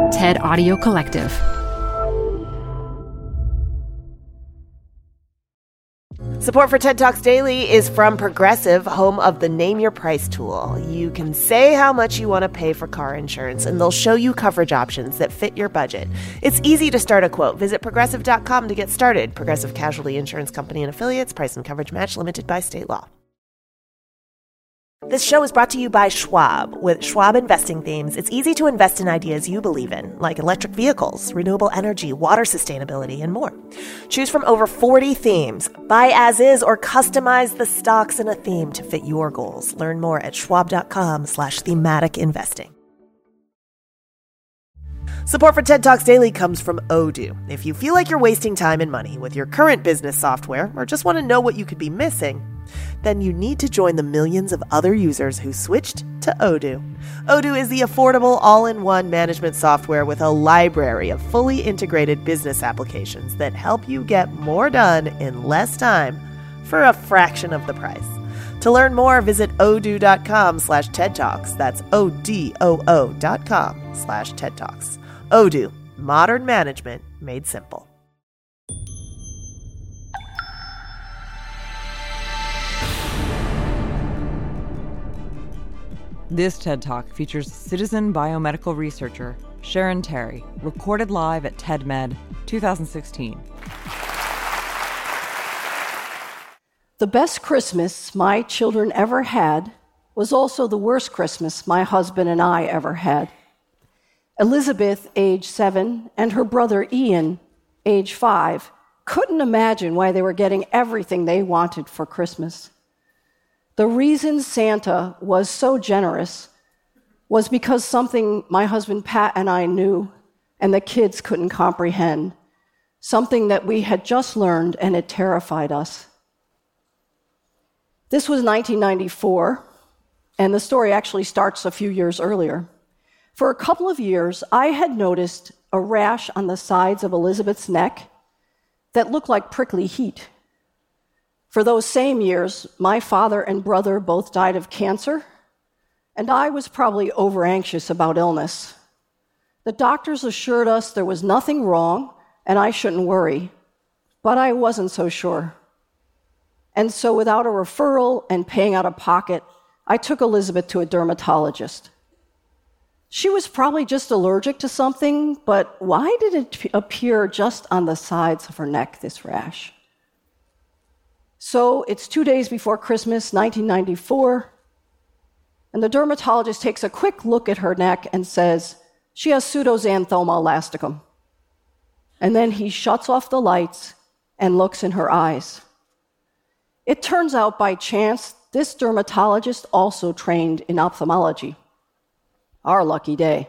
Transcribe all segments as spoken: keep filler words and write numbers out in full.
TED Audio Collective. Support for TED Talks Daily is from Progressive, home of the Name Your Price tool. You can say how much you want to pay for car insurance, and they'll show you coverage options that fit your budget. It's easy to start a quote. Visit progressive dot com to get started. Progressive Casualty Insurance Company and Affiliates. Price and coverage match limited by state law. This show is brought to you by Schwab. With Schwab investing themes, it's easy to invest in ideas you believe in, like electric vehicles, renewable energy, water sustainability, and more. Choose from over forty themes. Buy as is or customize the stocks in a theme to fit your goals. Learn more at schwab.com slash thematic investing. Support for TED Talks Daily comes from Odoo. If you feel like you're wasting time and money with your current business software or just want to know what you could be missing, then you need to join the millions of other users who switched to Odoo. Odoo is the affordable all-in-one management software with a library of fully integrated business applications that help you get more done in less time for a fraction of the price. To learn more, visit odoo.com slash TED Talks. That's O-D-O-O dot com slash TED Talks. Odoo, modern management made simple. This TED Talk features citizen biomedical researcher Sharon Terry, recorded live at TEDMed twenty sixteen. The best Christmas my children ever had was also the worst Christmas my husband and I ever had. Elizabeth, age seven, and her brother Ian, age five, couldn't imagine why they were getting everything they wanted for Christmas. The reason Santa was so generous was because something my husband Pat and I knew and the kids couldn't comprehend, something that we had just learned and it terrified us. This was nineteen ninety-four, and the story actually starts a few years earlier. For a couple of years, I had noticed a rash on the sides of Elizabeth's neck that looked like prickly heat. For those same years, my father and brother both died of cancer, and I was probably over-anxious about illness. The doctors assured us there was nothing wrong and I shouldn't worry, but I wasn't so sure. And so without a referral and paying out of pocket, I took Elizabeth to a dermatologist. She was probably just allergic to something, but why did it appear just on the sides of her neck, this rash? So it's two days before Christmas, nineteen ninety-four, and the dermatologist takes a quick look at her neck and says, she has pseudoxanthoma elasticum. And then he shuts off the lights and looks in her eyes. It turns out by chance, this dermatologist also trained in ophthalmology. Our lucky day.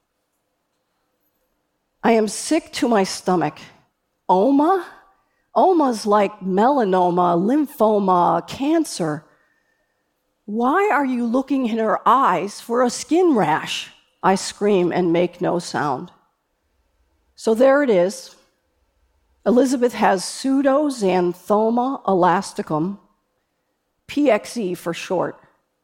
I am sick to my stomach. Oma? Oma's like melanoma, lymphoma, cancer. Why are you looking in her eyes for a skin rash? I scream and make no sound. So there it is. Elizabeth has pseudoxanthoma elasticum, P X E for short.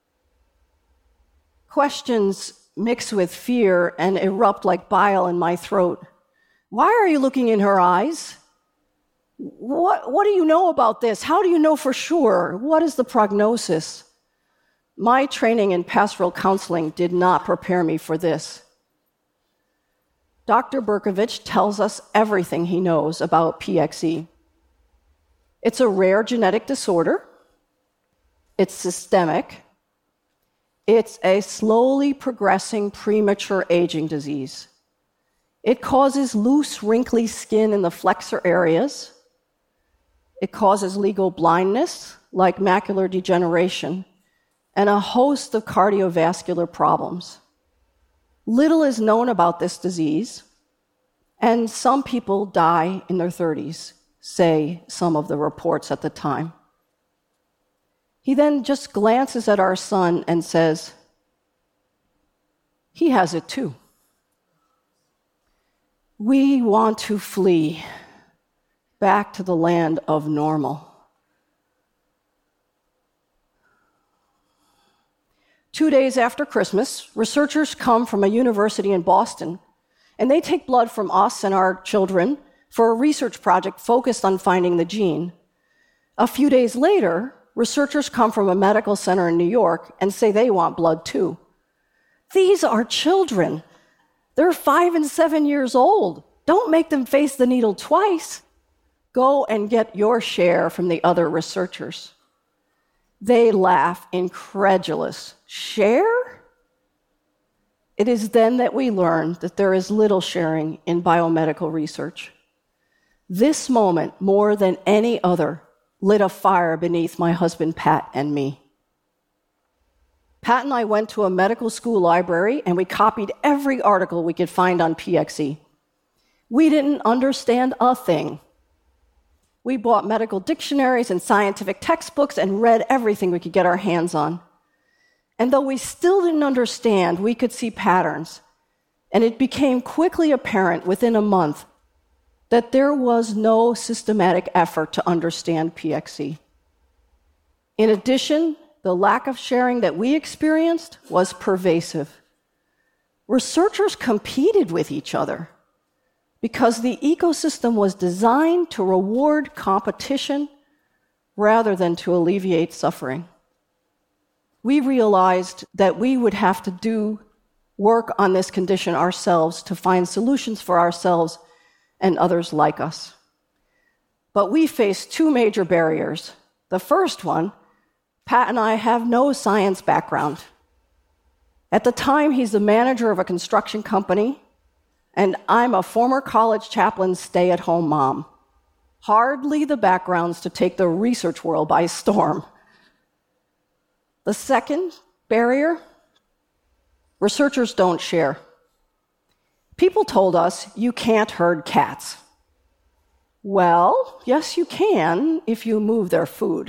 Questions mix with fear and erupt like bile in my throat. Why are you looking in her eyes? What, what do you know about this? How do you know for sure? What is the prognosis? My training in pastoral counseling did not prepare me for this. Doctor Berkovich tells us everything he knows about P X E. It's a rare genetic disorder. It's systemic. It's a slowly progressing premature aging disease. It causes loose, wrinkly skin in the flexor areas. It causes legal blindness, like macular degeneration, and a host of cardiovascular problems. Little is known about this disease, and some people die in their thirties, say some of the reports at the time. He then just glances at our son and says, he has it too. We want to flee back to the land of normal. Two days after Christmas, researchers come from a university in Boston And they take blood from us and our children for a research project focused on finding the gene. A few days later, researchers come from a medical center in New York and say they want blood too. These are children. They're five and seven years old. Don't make them face the needle twice. Go and get your share from the other researchers. They laugh, incredulous. Share? It is then that we learn that there is little sharing in biomedical research. This moment, more than any other, lit a fire beneath my husband Pat and me. Pat and I went to a medical school library and we copied every article we could find on P X E. We didn't understand a thing. We bought medical dictionaries and scientific textbooks and read everything we could get our hands on. And though we still didn't understand, we could see patterns. And it became quickly apparent within a month that there was no systematic effort to understand P X E. In addition, the lack of sharing that we experienced was pervasive. Researchers competed with each other because the ecosystem was designed to reward competition rather than to alleviate suffering. We realized that we would have to do work on this condition ourselves to find solutions for ourselves and others like us. But we faced two major barriers. The first one, Pat and I have no science background. At the time, he's the manager of a construction company, and I'm a former college chaplain stay-at-home mom. Hardly the backgrounds to take the research world by storm. The second barrier, researchers don't share. People told us, you can't herd cats. Well, yes, you can if you move their food.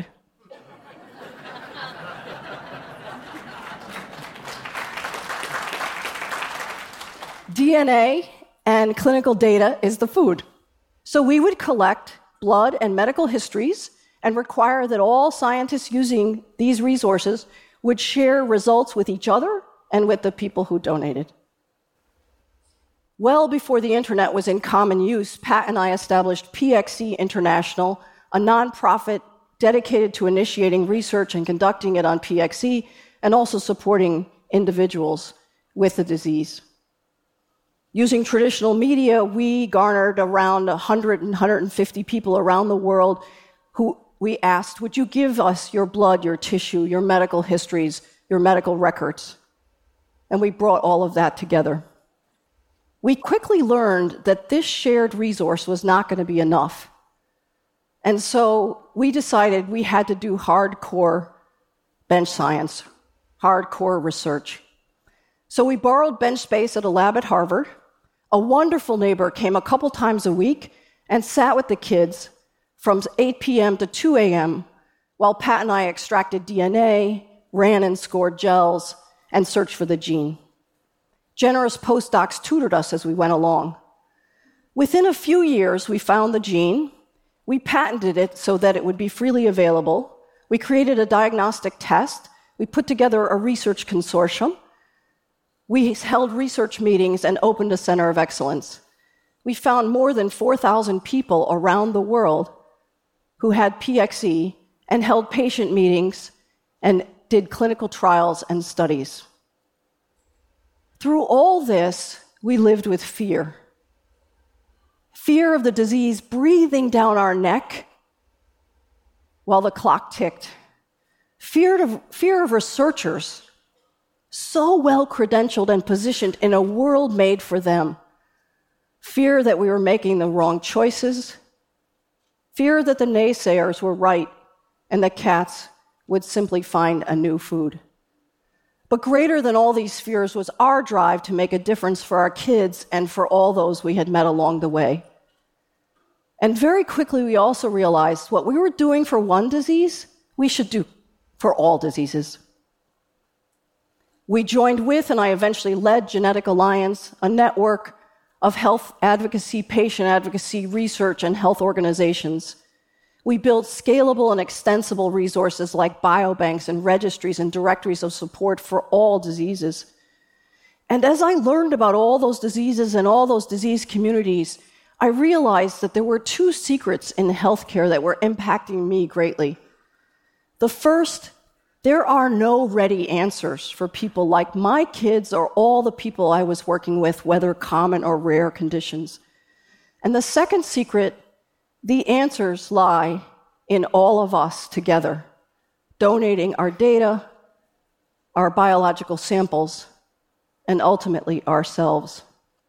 D N A and clinical data is the food. So we would collect blood and medical histories and require that all scientists using these resources would share results with each other and with the people who donated. Well before the internet was in common use, Pat and I established P X E International, a nonprofit dedicated to initiating research and conducting it on P X E and also supporting individuals with the disease. Using traditional media, we garnered around one hundred and one hundred fifty people around the world who we asked, would you give us your blood, your tissue, your medical histories, your medical records? And we brought all of that together. We quickly learned that this shared resource was not going to be enough. And so we decided we had to do hardcore bench science, hardcore research. So we borrowed bench space at a lab at Harvard. A wonderful neighbor came a couple times a week and sat with the kids from eight p.m. to two a.m. while Pat and I extracted D N A, ran and scored gels, and searched for the gene. Generous postdocs tutored us as we went along. Within a few years, we found the gene. We patented it so that it would be freely available. We created a diagnostic test. We put together a research consortium. We held research meetings and opened a center of excellence. We found more than four thousand people around the world who had P X E and held patient meetings and did clinical trials and studies. Through all this, we lived with fear. Fear of the disease breathing down our neck while the clock ticked. Fear of, fear of researchers so well credentialed and positioned in a world made for them. Fear that we were making the wrong choices. Fear that the naysayers were right and that cats would simply find a new food. But greater than all these fears was our drive to make a difference for our kids and for all those we had met along the way. And very quickly, we also realized what we were doing for one disease, we should do for all diseases. We joined with, and I eventually led, Genetic Alliance, a network of health advocacy, patient advocacy, research, and health organizations. We built scalable and extensible resources like biobanks and registries and directories of support for all diseases. And as I learned about all those diseases and all those disease communities, I realized that there were two secrets in healthcare that were impacting me greatly. The first, there are no ready answers for people like my kids or all the people I was working with, whether common or rare conditions. And the second secret, the answers lie in all of us together, donating our data, our biological samples, and ultimately ourselves.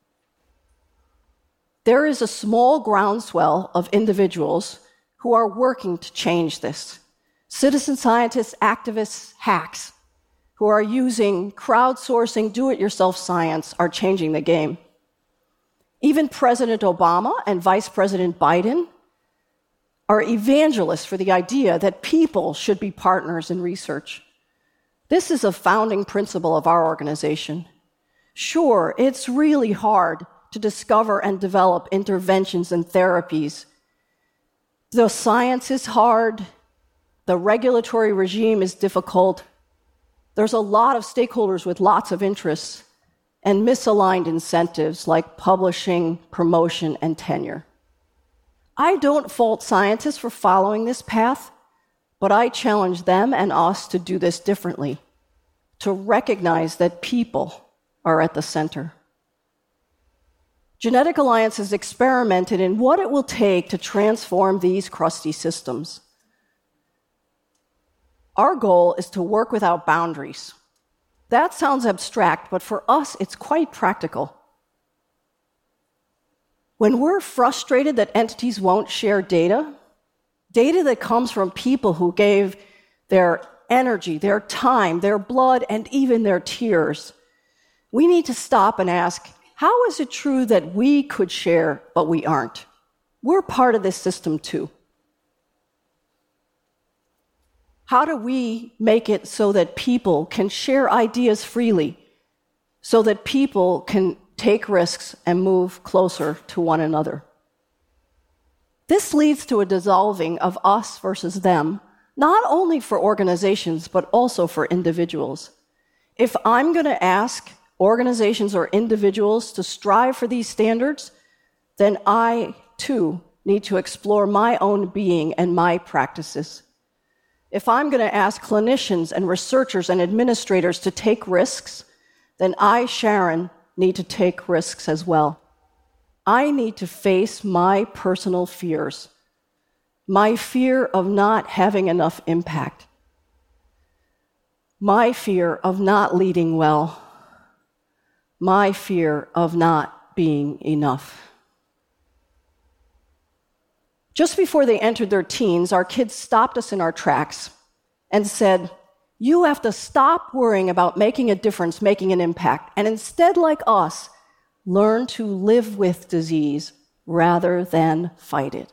There is a small groundswell of individuals who are working to change this. Citizen scientists, activists, hacks, who are using crowdsourcing, do-it-yourself science are changing the game. Even President Obama and Vice President Biden are evangelists for the idea that people should be partners in research. This is a founding principle of our organization. Sure, it's really hard to discover and develop interventions and therapies. The science is hard. The regulatory regime is difficult. There's a lot of stakeholders with lots of interests and misaligned incentives like publishing, promotion, and tenure. I don't fault scientists for following this path, but I challenge them and us to do this differently, to recognize that people are at the center. Genetic Alliance has experimented in what it will take to transform these crusty systems. Our goal is to work without boundaries. That sounds abstract, but for us, it's quite practical. When we're frustrated that entities won't share data, data that comes from people who gave their energy, their time, their blood, and even their tears, we need to stop and ask, how is it true that we could share, but we aren't? We're part of this system too. How do we make it so that people can share ideas freely, so that people can take risks and move closer to one another? This leads to a dissolving of us versus them, not only for organizations, but also for individuals. If I'm going to ask organizations or individuals to strive for these standards, then I, too, need to explore my own being and my practices. If I'm going to ask clinicians and researchers and administrators to take risks, then I, Sharon, need to take risks as well. I need to face my personal fears, my fear of not having enough impact, my fear of not leading well, my fear of not being enough. Just before they entered their teens, our kids stopped us in our tracks and said, you have to stop worrying about making a difference, making an impact, and instead, like us, learn to live with disease rather than fight it.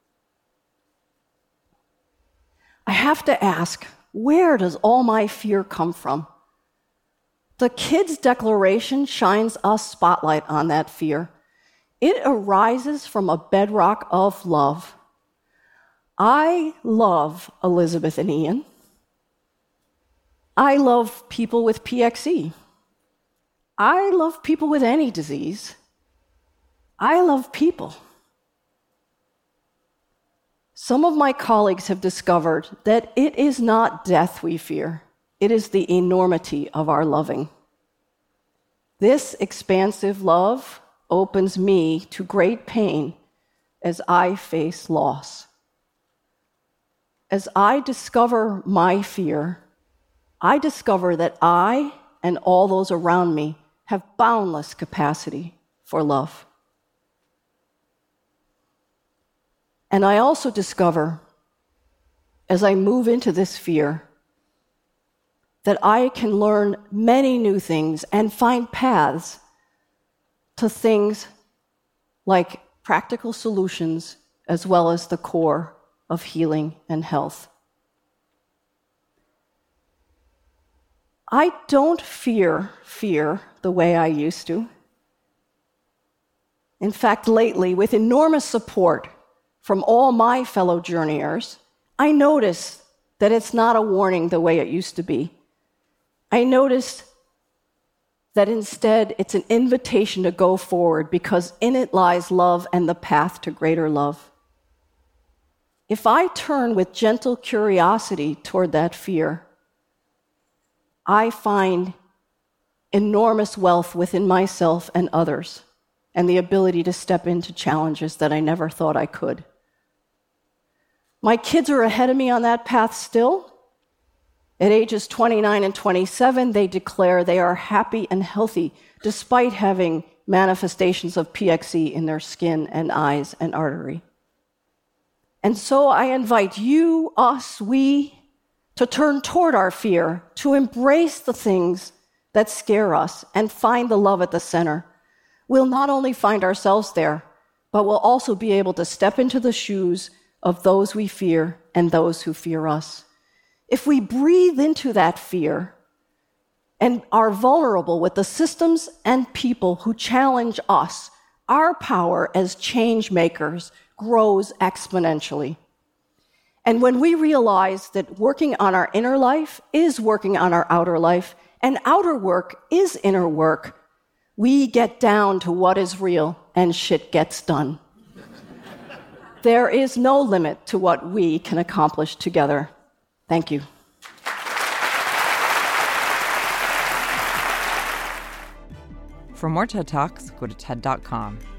I have to ask, where does all my fear come from? The Kids Declaration shines a spotlight on that fear. It arises from a bedrock of love. I love Elizabeth and Ian. I love people with P X E. I love people with any disease. I love people. Some of my colleagues have discovered that it is not death we fear. It is the enormity of our loving. This expansive love opens me to great pain as I face loss. As I discover my fear, I discover that I and all those around me have boundless capacity for love. And I also discover, as I move into this fear, that I can learn many new things and find paths to things like practical solutions as well as the core of healing and health. I don't fear fear the way I used to. In fact, lately, with enormous support from all my fellow journeyers, I notice that it's not a warning the way it used to be. I noticed that instead it's an invitation to go forward because in it lies love and the path to greater love. If I turn with gentle curiosity toward that fear, I find enormous wealth within myself and others and the ability to step into challenges that I never thought I could. My kids are ahead of me on that path still. At ages twenty-nine and twenty-seven, they declare they are happy and healthy despite having manifestations of P X E in their skin and eyes and artery. And so I invite you, us, we, to turn toward our fear, to embrace the things that scare us and find the love at the center. We'll not only find ourselves there, but we'll also be able to step into the shoes of those we fear and those who fear us. If we breathe into that fear and are vulnerable with the systems and people who challenge us, our power as change makers grows exponentially. And when we realize that working on our inner life is working on our outer life, and outer work is inner work, we get down to what is real and shit gets done. There is no limit to what we can accomplish together. Thank you. For more TED Talks, go to T E D dot com.